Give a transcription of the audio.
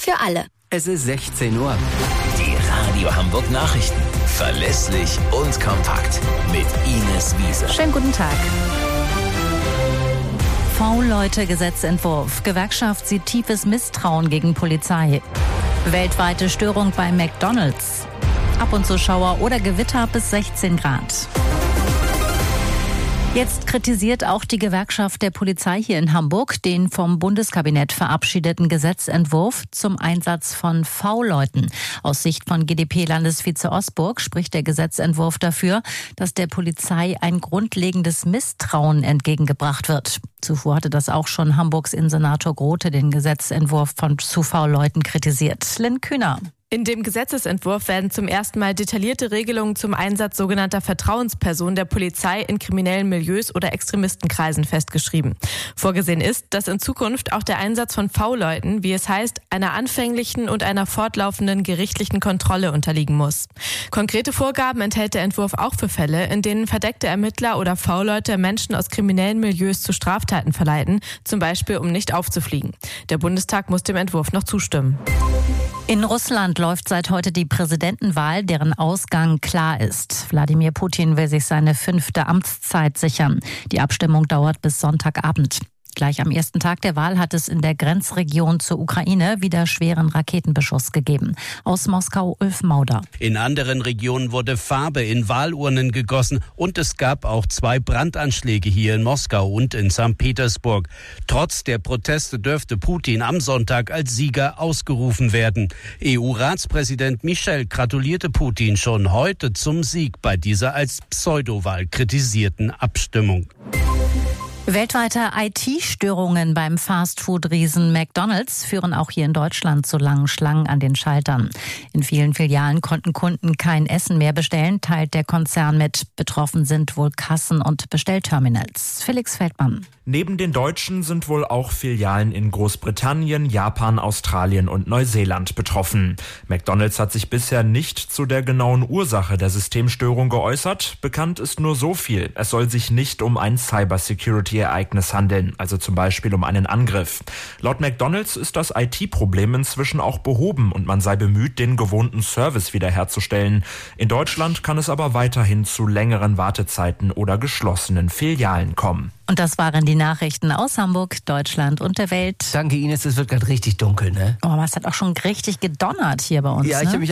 für alle. Es ist 16 Uhr. Die Radio Hamburg Nachrichten. Verlässlich und kompakt. Mit Ines Wiese. Schönen guten Tag. V-Leute-Gesetzentwurf. Gewerkschaft sieht tiefes Misstrauen gegen Polizei. Weltweite Störung bei McDonald's. Ab und zu Schauer oder Gewitter bis 16 Grad. Jetzt kritisiert auch die Gewerkschaft der Polizei hier in Hamburg den vom Bundeskabinett verabschiedeten Gesetzentwurf zum Einsatz von V-Leuten. Aus Sicht von GdP-Landesvize Osburg spricht der Gesetzentwurf dafür, dass der Polizei ein grundlegendes Misstrauen entgegengebracht wird. Zuvor hatte das auch schon Hamburgs Innensenator Grote den Gesetzentwurf zu V-Leuten kritisiert. Lynn Kühner. In dem Gesetzesentwurf werden zum ersten Mal detaillierte Regelungen zum Einsatz sogenannter Vertrauenspersonen der Polizei in kriminellen Milieus oder Extremistenkreisen festgeschrieben. Vorgesehen ist, dass in Zukunft auch der Einsatz von V-Leuten, wie es heißt, einer anfänglichen und einer fortlaufenden gerichtlichen Kontrolle unterliegen muss. Konkrete Vorgaben enthält der Entwurf auch für Fälle, in denen verdeckte Ermittler oder V-Leute Menschen aus kriminellen Milieus zu Straftaten verleiten, zum Beispiel um nicht aufzufliegen. Der Bundestag muss dem Entwurf noch zustimmen. In Russland läuft seit heute die Präsidentenwahl, deren Ausgang klar ist. Wladimir Putin will sich seine 5. Amtszeit sichern. Die Abstimmung dauert bis Sonntagabend. Gleich am ersten Tag der Wahl hat es in der Grenzregion zur Ukraine wieder schweren Raketenbeschuss gegeben. Aus Moskau Ulf Mauder. In anderen Regionen wurde Farbe in Wahlurnen gegossen und es gab auch 2 Brandanschläge hier in Moskau und in St. Petersburg. Trotz der Proteste dürfte Putin am Sonntag als Sieger ausgerufen werden. EU-Ratspräsident Michel gratulierte Putin schon heute zum Sieg bei dieser als Pseudowahl kritisierten Abstimmung. Weltweite IT-Störungen beim Fastfood-Riesen McDonald's führen auch hier in Deutschland zu langen Schlangen an den Schaltern. In vielen Filialen konnten Kunden kein Essen mehr bestellen, teilt der Konzern mit. Betroffen sind wohl Kassen und Bestellterminals. Felix Feldmann. Neben den Deutschen sind wohl auch Filialen in Großbritannien, Japan, Australien und Neuseeland betroffen. McDonald's hat sich bisher nicht zu der genauen Ursache der Systemstörung geäußert. Bekannt ist nur so viel: Es soll sich nicht um ein Cybersecurity-Ereignis handeln, also zum Beispiel um einen Angriff. Laut McDonald's ist das IT-Problem inzwischen auch behoben und man sei bemüht, den gewohnten Service wiederherzustellen. In Deutschland kann es aber weiterhin zu längeren Wartezeiten oder geschlossenen Filialen kommen. Und das waren die Nachrichten aus Hamburg, Deutschland und der Welt. Danke, Ines, es wird gerade richtig dunkel, ne? Oh, aber es hat auch schon richtig gedonnert hier bei uns. Ja, ich habe mich